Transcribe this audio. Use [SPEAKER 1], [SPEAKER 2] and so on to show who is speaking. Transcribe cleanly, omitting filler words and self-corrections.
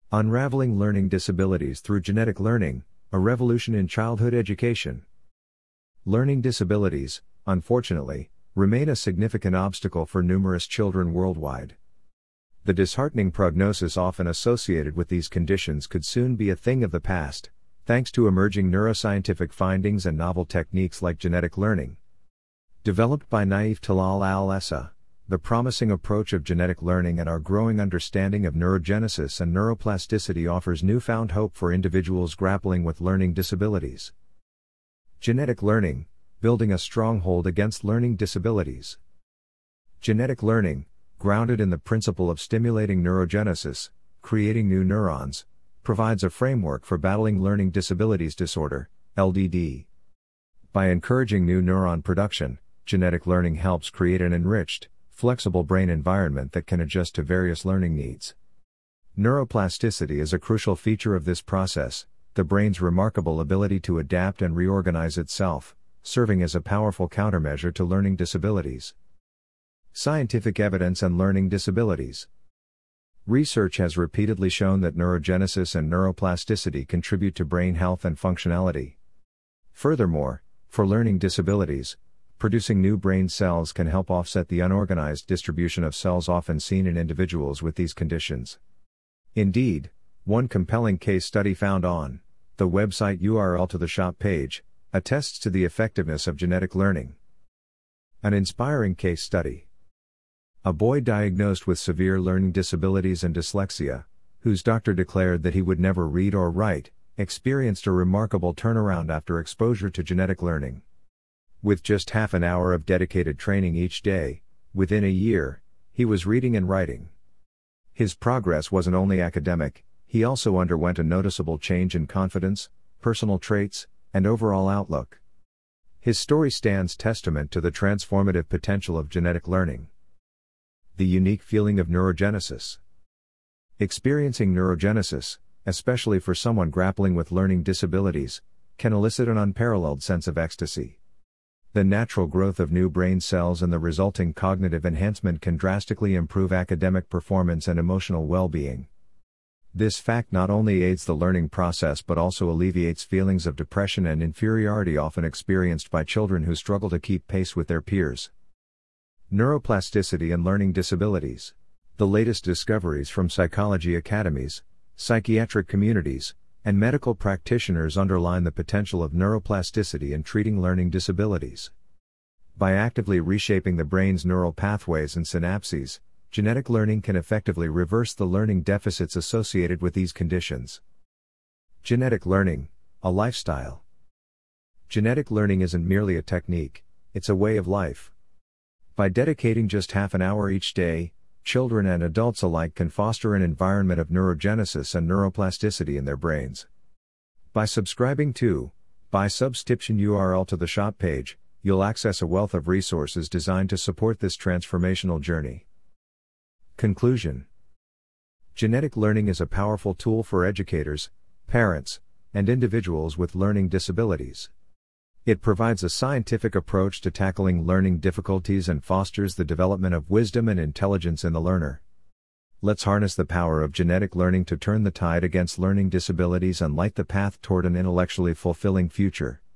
[SPEAKER 1] Unraveling Learning Disabilities Through Genetic Learning, a Revolution in Childhood Education. Learning disabilities, unfortunately, remain a significant obstacle for numerous children worldwide. The disheartening prognosis often associated with these conditions could soon be a thing of the past, thanks to emerging neuroscientific findings and novel techniques like genetic learning. Developed by Naif Talal al-Essa, the promising approach of genetic learning and our growing understanding of neurogenesis and neuroplasticity offers newfound hope for individuals grappling with learning disabilities. Genetic learning, building a stronghold against learning disabilities. Genetic learning, grounded in the principle of stimulating neurogenesis, creating new neurons, provides a framework for battling learning disabilities disorder, LDD. By encouraging new neuron production, genetic learning helps create an enriched, flexible brain environment that can adjust to various learning needs. Neuroplasticity is a crucial feature of this process, the brain's remarkable ability to adapt and reorganize itself, serving as a powerful countermeasure to learning disabilities. Scientific evidence and learning disabilities. Research has repeatedly shown that neurogenesis and neuroplasticity contribute to brain health and functionality. Furthermore, for learning disabilities, producing new brain cells can help offset the unorganized distribution of cells often seen in individuals with these conditions. Indeed, one compelling case study found on the website URL to the shop page attests to the effectiveness of genetic learning. An inspiring case study. A boy diagnosed with severe learning disabilities and dyslexia, whose doctor declared that he would never read or write, experienced a remarkable turnaround after exposure to genetic learning. With just half an hour of dedicated training each day, within a year, he was reading and writing. His progress wasn't only academic, he also underwent a noticeable change in confidence, personal traits, and overall outlook. His story stands testament to the transformative potential of genetic learning. The unique feeling of neurogenesis. Experiencing neurogenesis, especially for someone grappling with learning disabilities, can elicit an unparalleled sense of ecstasy. The natural growth of new brain cells and the resulting cognitive enhancement can drastically improve academic performance and emotional well-being. This fact not only aids the learning process but also alleviates feelings of depression and inferiority often experienced by children who struggle to keep pace with their peers. Neuroplasticity and learning disabilities. The latest discoveries from psychology academies, psychiatric communities, and medical practitioners underline the potential of neuroplasticity in treating learning disabilities. By actively reshaping the brain's neural pathways and synapses, genetic learning can effectively reverse the learning deficits associated with these conditions. Genetic learning, a lifestyle. Genetic learning isn't merely a technique, it's a way of life. By dedicating just half an hour each day, children and adults alike can foster an environment of neurogenesis and neuroplasticity in their brains. By subscribing to, by subscription URL to the shop page, you'll access a wealth of resources designed to support this transformational journey. Conclusion. Genetic learning is a powerful tool for educators, parents, and individuals with learning disabilities. It provides a scientific approach to tackling learning difficulties and fosters the development of wisdom and intelligence in the learner. Let's harness the power of genetic learning to turn the tide against learning disabilities and light the path toward an intellectually fulfilling future.